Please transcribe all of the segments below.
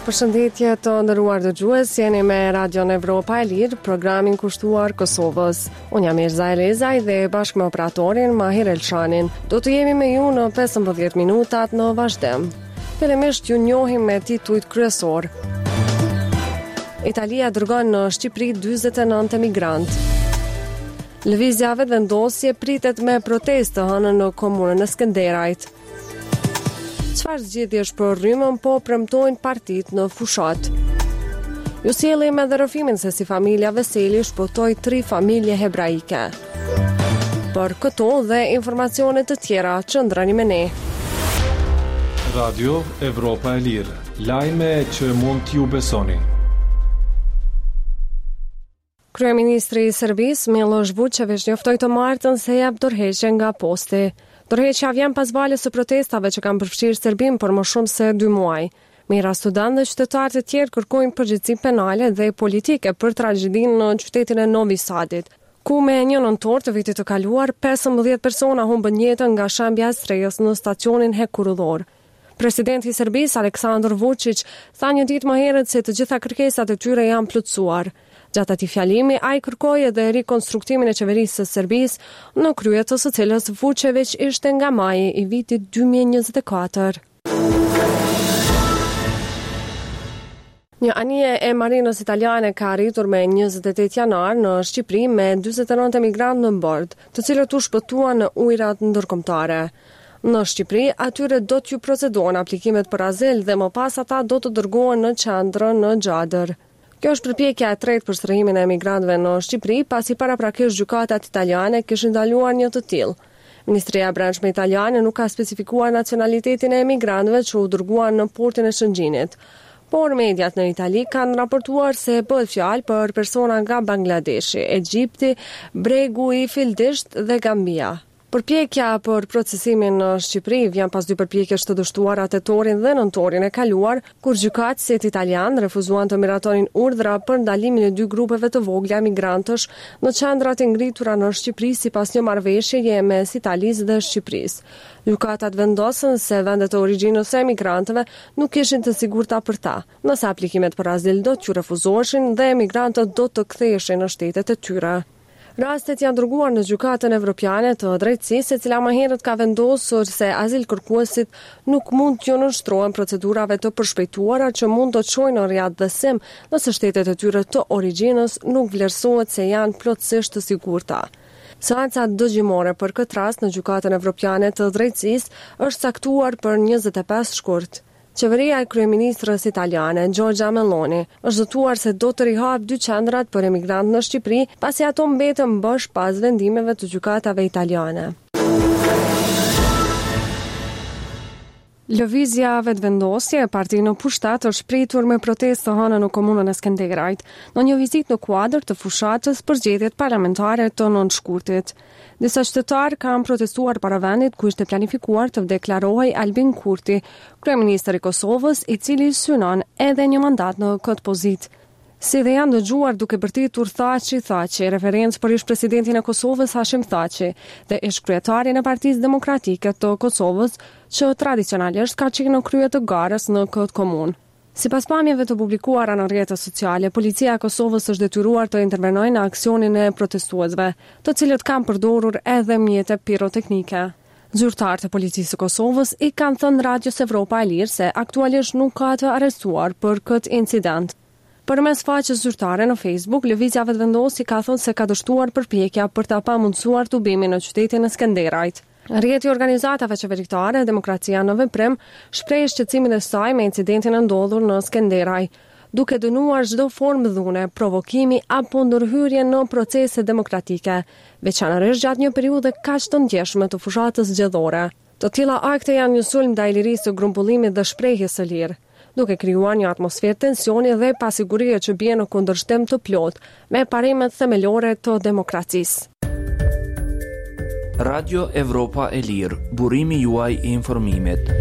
Përshëndetje të nderuar dëgjues, jeni me Radion Evropa e Lirë, programin kushtuar Kosovës. Unë jam Mirza Elezaj dhe bashkë me operatorin Mahir Elshanin. Do të jemi me ju në 15 minutat në vazhdim. Fillimisht ju njohim me titujt kryesor. Italia dërgon në Shqipëri 49 emigrantë. Lëvizja vetëvendosje pritet me protestë hënën në komunën e Skenderajt. Çfarë zgjedhjesh për rrymën po premtojnë partitë në fushat. Ju sjellim me rrëfimin se si familja Veseli shpëtoi 3 familje hebraike. Për këto dhe informacione të tjera, qëndroni me ne. Radio Evropa e Lirë, lajme që mund t'ju besoni. Kryeministri i Serbisë Miloš Vučević njoftoi të martën se jep dorëheqje nga posti. Dorëheqja vjen pas valës së protestave që kanë përfshirë Serbinë për më shumë se 2 muaj. Mijëra studentë dhe qytetarë të tjerë kërkojnë përgjegjësi penale dhe politike për tragjedinë në qytetin e Novi Sadit, ku me 1 nëntor të vitit të kaluar 15 persona humbën jetën nga shembja e strehës në stacionin Hekurullor. Presidenti i Serbisë Aleksandar Vučić tha një ditë më herët se të gjitha kërkesat e tyre janë plotësuar. Gjatë atij fjalimi, ai kërkoi edhe rikonstruktimin e qeverisë së Serbisë, në krye të së cilës Vučević ishte nga maji i vitit 2024. Një anije e marinës italiane ka arritur me 28 janar në Shqipëri me 49 emigrantë në bord, të cilët u shpëtuan në ujërat ndërkombëtare. Në Shqipëri, atyre do t'ju procedohen aplikimet për azil dhe më pas ata do të dërgohen në qendrën në Xhadër. Kjo është përpjekja e tretë për shtrihimin e emigrantëve në Shqipëri, pasi paraprakisht gjykatat italiane kishin ndaluar një të tillë. Ministria e Brendshme italiane nuk ka specifikuar nacionalitetin e emigrantëve që u dërguan në portin e Shëngjinit, por mediat në Itali kanë raportuar se bëhet fjalë për persona nga Bangladeshi, Egjipti, Bregu i Fildisht dhe Gambia. Përpjekja për procesimin në Shqipëri vjen pas 2 përpjekjesh të dështuara tetorin dhe nëntorin e kaluar, kur gjykatësit italian refuzuan të miratonin urdhra për ndalimin e 2 grupeve të vogla migrantësh në qendrat e ngritura në Shqipëri sipas një marrëveshjeje mes Italisë dhe Shqipërisë. Gjykatat vendosën se vendet e origjinës së emigrantëve nuk ishin të sigurta për ta, nëse aplikimet për azil do t'ju refuzoheshin dhe emigrantët do të ktheheshin në shtetet e tyre. Rastet janë dërguar në gjykatën evropiane të drejtësisë, e cila më herët ka vendosur se azil kërkuesit nuk mund t'ju nënshtrohen procedurave të përshpejtuara që mund të çojnë në riadhësim nëse shtetet e tyre të origjinës nuk vlerësohet se janë plotësisht të sigurta. Seanca dëgjimore për këtë rast në gjykatën evropiane të drejtësisë është caktuar për 25 shkurt. Qeveria e kryeministrës italiane, Giorgia Meloni, është zotuar se do të rihap 2 qendrat për emigrantë në Shqipëri, pasi ato mbetën bosh pas vendimeve të gjykatave italiane. Lëvizja vetëvendosje e partisë në pushtat është pritur me protestë hënën në komunën e Skenderajt, në një vizitë në kuadër të fushatës për zgjedhjet parlamentare të nënshkurtit. Disa qytetarë kanë protestuar para vendit ku ishte planifikuar të deklarohej Albin Kurti, kryeministri i Kosovës, i cili synon edhe një mandat në këtë pozitë. Si dhe janë dëgjuar duke bërtitur Thaçi, referencë për ish presidentin e Kosovës Hashim Thaçi dhe ish kryetarin e Partisë Demokratike të Kosovës, që tradicionalisht ka qenë në krye të garës në këtë komunë. Sipas pamjeve të publikuara në rrjetet sociale, policia e Kosovës është detyruar të intervenojë në aksionin e protestuesve, të cilët kanë përdorur edhe mjete piroteknike. Zyrtarët e policisë së Kosovës i kanë thënë Radios Evropa e Lirë se aktualisht nuk ka të arrestuar për këtë incident. Përmes faqes zyrtare në Facebook, lëvizja vetëvendosi ka thënë se ka dështuar përpjekja për ta pamundsuar tubimin në qytetin e Skenderajt. Rrjeti i organizatave qeveritare Demokracia në Veprim shpreh shqetësimin e saj me incidentin e ndodhur në Skenderaj, duke dënuar çdo formë dhune, provokimi apo ndërhyrje në procese demokratike, veçanërisht gjatë një periudhe kaq të ndjeshme të fushatës zgjedhore. Të tilla akte janë një sulm ndaj lirisë së grumbullimit dhe shprehjes së lirë, duke krijuar një atmosferë tensioni dhe pasigurie që bie në kundërshtim të plot me parimet themelore të demokracisë. Radio Evropa e Lirë, burimi juaj i informimit.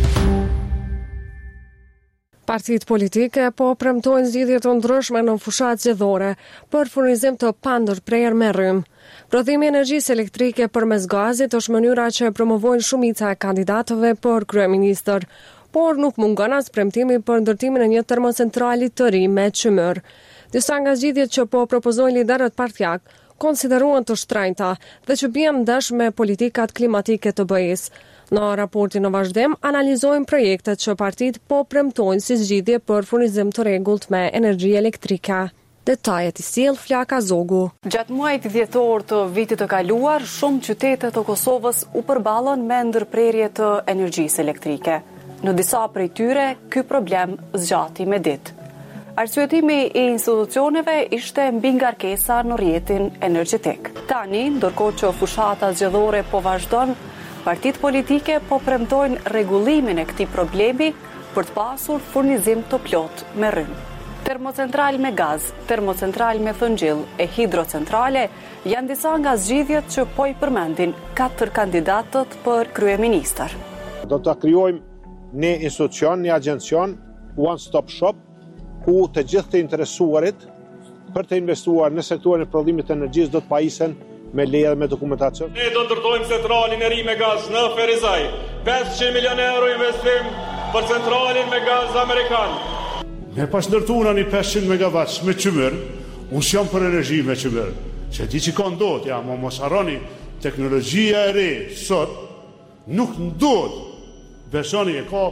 Partitë politike po premtojnë zgjidhje të ndryshme në fushat zgjedhore për furnizim të pandërprerë me rrymë. Prodhimi i energjisë elektrike përmes gazit është mënyra që promovojnë shumica e kandidatëve për kryeministër, por nuk mungon as premtimi për ndërtimin e një termocentrali të ri me çmyr. Disa nga zgjidhjet që po propozojnë liderët partijak konsideruan të shtrenjta dhe që bien ndesh me politikat klimatike të BE-s. Në raportin në vazhdim analizojnë projektet që partitë po premtojnë si zgjidhje për furnizim të rregullt me energji elektrike. Detajet i sjell Flaka Zogu. Gjatë muajit dhjetor të vitit të kaluar, shumë qytete të Kosovës u përballën me ndërprerje të energjisë elektrike. Në disa prej tyre, ky problem zgjati me ditë. Arsyetimi i institucioneve ishte mbi ngarkesa në rrjetin energjetik. Tani, ndërkohë që fushata zgjedhore po vazhdon, partitë politike po premtojnë rregullimin e këtij problemi për të pasur furnizim të plotë me rrymë. Termocentral me gaz, termocentral me thëngjell e hidrocentrale janë disa nga zgjidhjet që po i përmendin 4 kandidatët për kryeministër. Do të krijojmë një institucion, një agjencion, one stop shop, ku të gjithë të interesuarit për të investuar në sektorin e prodhimit të energjisë do të pajisen me leje dhe me dokumentacion. Ne do ndërtojmë centralin e ri me gaz në Ferizaj. 500 milionë euro investim për centralin me gaz amerikan. Me pas ndërtuar një 500 megawatt me çmyr, unë jam për energji me çmyr. Se di që ka ndodhur, ja, mos harroni, teknologjia e re sot nuk ndodh. Besoni e ka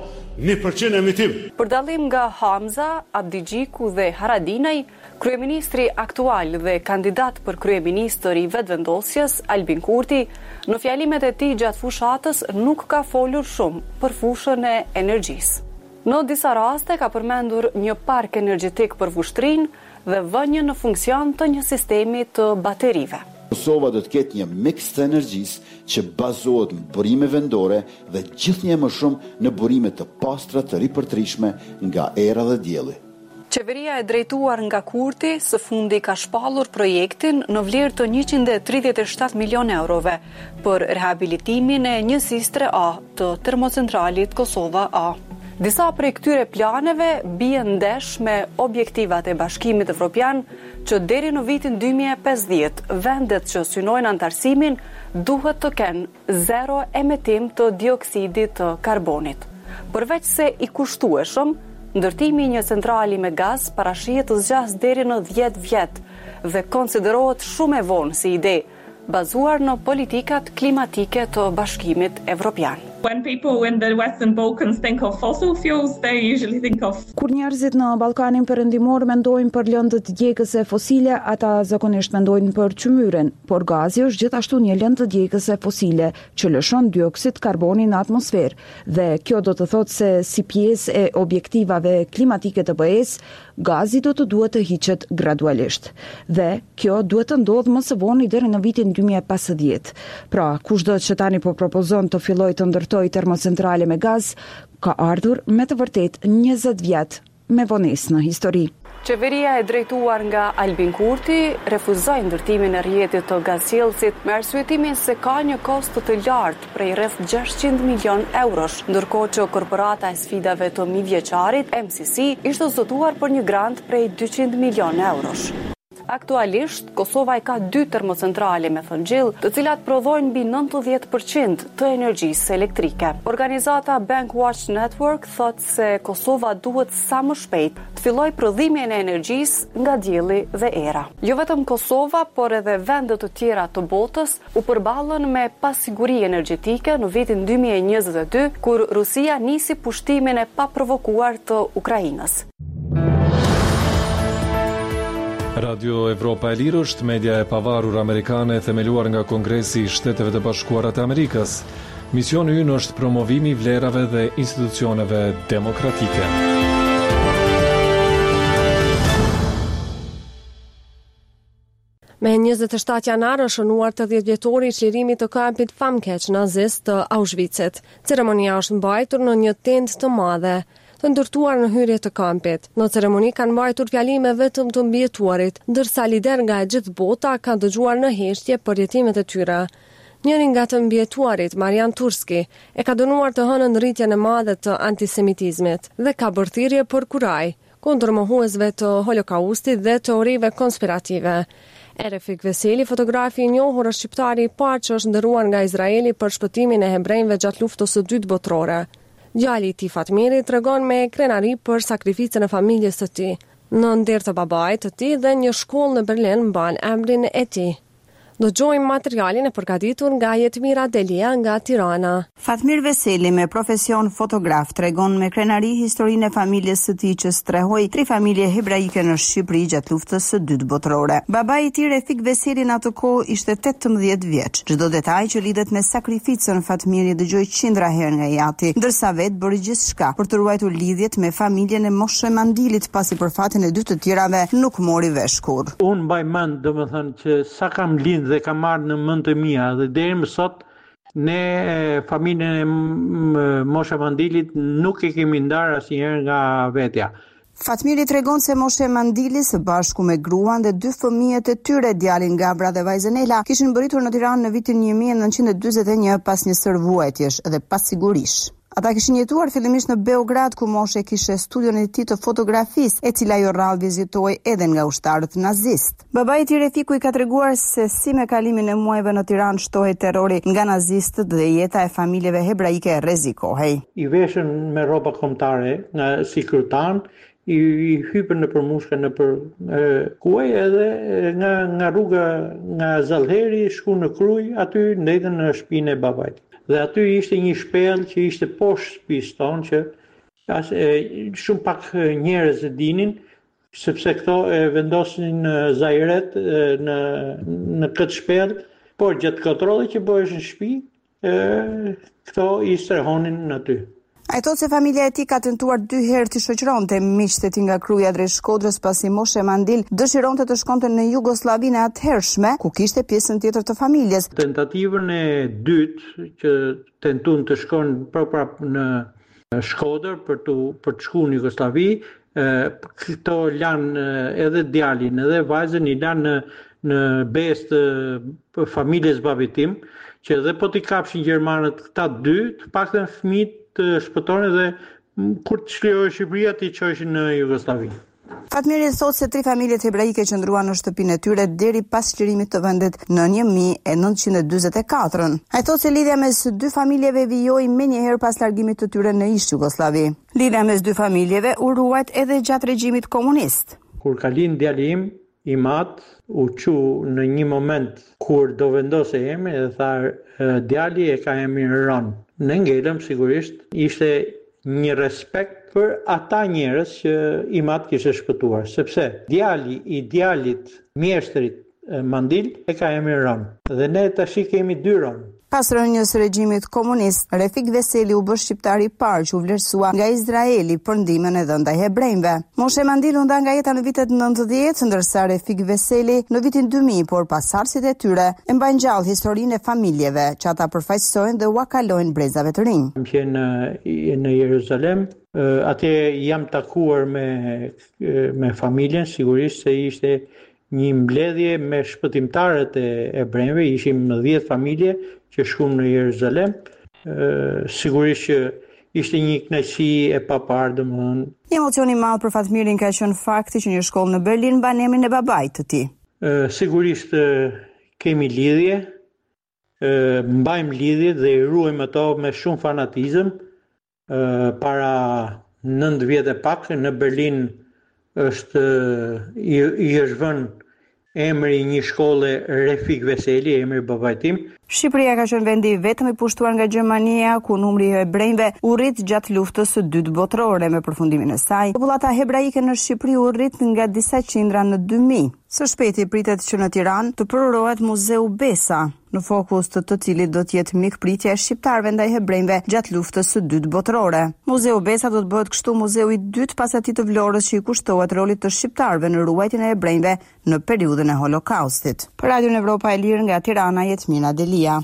1% emitim. Për dallim nga Hamza, Abdigjiku dhe Haradinaj, kryeministri aktual dhe kandidat për kryeministër i vetëvendosjes, Albin Kurti, në fjalimet e tij gjatë fushatës nuk ka folur shumë për fushën e energjisë. Në disa raste ka përmendur një park energjetik për vushtrinë dhe vënien në funksion të një sistemi të baterive. Kosova do të ketë një miks të energjisë që bazohet në burime vendore dhe gjithnjë më shumë në burime të pastra të ripërtrishme nga era dhe dielli. Qeveria e drejtuar nga Kurti së fundi ka shpallur projektin në vlerë të 137 milionë eurove për rehabilitimin e njësisë 3A të termocentralit Kosova A. Disa prej këtyre planeve bien ndesh me objektivat e Bashkimit Evropian që deri në vitin 2050 vendet që synojnë antarësimin duhet të kenë 0 emitim të dioksidit të karbonit. Përveç se i kushtueshëm, ndërtimi i një centrali me gaz parashihet të zgjas deri në 10 vjet dhe konsiderohet shumë e vonë si ide, bazuar në politikat klimatike të Bashkimit Evropian. When people in the Western Balkans think of fossil fuels, they usually think of... Kur njerëzit në Ballkanin Perëndimor mendojnë për lëndët djegëse fosile, ata zakonisht mendojnë për çmyren, por gazi është gjithashtu një lëndë djegëse fosile që lëshon dioksid karboni në atmosferë dhe kjo do të thotë se si pjesë e objektivave klimatike të BE-s, gazi do të duhet të hiqet gradualisht. Dhe kjo duhet të ndodhë më së voni deri në vitin 2050. Pra, kushdo që tani po propozon të fillojë të ndërtojë termocentrale me gaz, ka ardhur me të vërtet 20 vjet me vonesë në histori. Qeveria e drejtuar nga Albin Kurti refuzoi ndërtimin e rrjetit të gazqellësit me arsyetimin se ka një kosto të lartë prej rreth 600 milion eurosh, ndërkohë që korporata e sfidave të mijëvjeçarit MCC ishte zotuar për një grant prej 200 milion eurosh. Aktualisht, Kosova ka 2 termocentrale me thëngjell, të cilat prodhojnë mbi 90% të energjisë elektrike. Organizata Bankwatch Network thotë se Kosova duhet sa më shpejt të fillojë prodhimin e energjisë nga dielli dhe era. Jo vetëm Kosova, por edhe vende të tjera të botës u përballën me pasiguri energjetike në vitin 2022, kur Rusia nisi pushtimin e paprovokuar të Ukrainës. Radio Evropa e Lirë është media e pavarur amerikane themeluar nga Kongresi i Shteteve të Bashkuara të Amerikës. Misioni ynë është promovimi i vlerave dhe institucioneve demokratike. Me 27 janar është shënuar të 10 vjetori i çlirimit të kampit famkeq nazist të Auschwitzit. Ceremonia është mbajtur në një tent të madhe të ndërtuar në hyrje të kampit. Në ceremoni kanë mbajtur fjalime vetëm të mbijetuarit, ndërsa lider nga e gjithë bota kanë dëgjuar në heshtje për jetimet e tyre. Njëri nga të mbijetuarit, Marian Turski, e ka dënuar të hënën rritjen e madhe të antisemitizmit dhe ka bërë thirrje për kuraj kundër mohuesve të Holokaustit dhe teorive konspirative. Erefik Veseli, fotografi i njohur, është shqiptari i parë që është ndëruar nga Izraeli për shpëtimin e hebrejve gjatë luftës së dytë botërore. Djali i tij Fatmiri tregon me krenari për sakrificën e familjes së tij. Në ndër të babait të tij dhe një shkollë në Berlin mban emrin e tij. Dëgjojmë materialin e përgatitur nga Jetmira Delia nga Tirana. Fatmir Veseli, me profesion fotograf, tregon me krenari historinë e familjes së tij që strehoi 3 familje hebraike në Shqipëri gjatë luftës së dytë botërore. Babai i tij Refik Veseli në atë kohë ishte 18 vjeç. Çdo detaj që lidhet me sakrificën Fatmiri dëgjoi qindra herë nga jati, ndërsa vetë bëri gjithçka për të ruajtur lidhjet me familjen e Moshe Mandilit, pasi për fatin e dy të tjerave nuk mori vesh kurrë. Unë mbaj mend, domethënë që sa kam lind dhe kam marrë në mend të mia dhe deri më sot ne familjen e Moshe Mandilit nuk e kemi ndarë asnjëherë nga vetja. Fatmiri tregon se Moshe Mandili së bashku me gruan dhe 2 fëmijët e tyre, djalin Gabra dhe vajzën Ela, kishin mbërritur në Tiranë në vitin 1941 pas një sërvuajtjesh dhe pasigurisht. Ata kishin jetuar fillimisht në Beograd, ku Moshe kishte studion e tij të fotografisë, e cila jo rrallë vizitoi edhe nga ushtarët nazist. Babai i tij Refiku i ka treguar se si me kalimin e muajve në Tiranë shtohej terrori nga nazistët dhe jeta e familjeve hebraike rrezikohej. I veshën me rroba kombëtare nga si kryetan, i hypën në përmushka në për kuaj edhe nga rruga nga Zallheri shku në Kruj, aty ndetën në shtëpinë e babait. Dhe aty ishte një shpellë që ishte poshtë shtëpisë tonë që shumë pak njerëz e dinin, sepse këto e vendosin zajret në këtë shpellë, por gjatë kontrollit që bëhesh në shtëpi, këto i strehonin aty. Ai thot se familja e tij ka tentuar 2 herë të shoqëronte miqtë e tij nga Kruja drejt Shkodrës, pasi Moshe Mandil dëshironte të shkonte në Jugosllavinë e atëhershme, ku kishte pjesën tjetër të familjes. Tentativën e dytë që tentuan të shkojnë prapë në Shkodër për të shkuar në Jugosllavi, këto lanë edhe djalin edhe vajzën i lanë në besë të familjes babait tim, që edhe po t'i kapshin gjermanët këta 2, të paktën fëmijët të shpëtonin dhe kur të shlirohej Shqipëria t'i çoheshin në Jugosllavi. Fatmiri thot se 3 familjet hebraike qëndruan në shtëpinë e tyre deri pas çlirimit të vendit në 1944. Ai thot se lidhja mes 2 familjeve vijoi menjëherë pas largimit të tyre në ish Jugosllavi. Lidhja mes 2 familjeve u ruajt edhe gjatë regjimit komunist. Kur ka lind djali im i mat, u çu në një moment kur do vendose emrin dhe tha djali e ka emrin Ron. Në ngelëm sigurisht ishte një respekt për ata njerëz që i mat kishte shpëtuar, sepse djali i djalit mjeshtrit Mandil e ka emrin Ron. Dhe ne tash kemi 2 Ron. Pas rënjës së regjimit komunist, Refik Veseli u bë shqiptari i parë që u vlerësua nga Izraeli për ndihmën e dhënë ndaj hebrejve. Moshe Mandil u nda nga jeta në vitet 90, ndërsa Refik Veseli në vitin 2000, por pasardhësit e tyre e mbajnë gjallë historinë e familjeve që ata përfaqësojnë dhe ua kalojnë brezave të rinj. Kam qenë në Jeruzalem, atje jam takuar me familjen, sigurisht se ishte një mbledhje me shpëtimtarët e hebrejve, ishim 10 familje që shkuam në Jeruzalem. Sigurisht që ishte një kënaqësi e paparë, domethënë. Një emocion i madh për Fatmirin ka qenë fakti që një shkollë në Berlin mban emrin e babait të tij. Sigurisht kemi lidhje, mbajmë lidhje dhe i ruajmë ato me shumë fanatizëm. Para 9 vjet e pak në Berlin i është vënë emri një shkolle Refik Veseli, emri babait tim. Shqipëria ka qenë vendi vetëm i pushtuar nga Gjermania ku numri i hebrejve u rrit gjatë luftës së dytë botërore. Me përfundimin e saj, popullata hebraike në Shqipëri u rrit nga disa qindra në 2000. Së shpejti pritet që në Tiranë të përorohet Muzeu Besa, në fokus të cilit do të jetë mikpritja e shqiptarëve ndaj hebrejve gjatë luftës së dytë botërore. Muzeu Besa do të bëhet kështu muzeu i dytë pas atij të Vlorës që i kushtohet rolit të shqiptarëve në ruajtjen e hebrejve në periudhën e Holokaustit. Për Radio Evropa e Lirë nga Tirana, Jetmira Delia.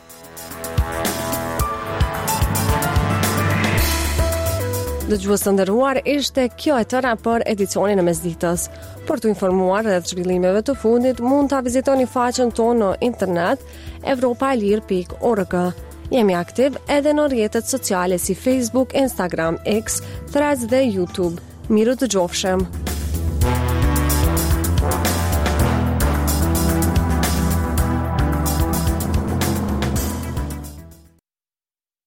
Dëgjues të nderuar, ishte kjo e tëra për edicionin e mesditës. Për të informuar rreth zhvillimeve të fundit, mund ta vizitoni faqen tonë në internet evropaelir.org. Jemi aktiv edhe në rrjetet sociale si Facebook, Instagram, X, Threads dhe YouTube. Miru të gjofshem!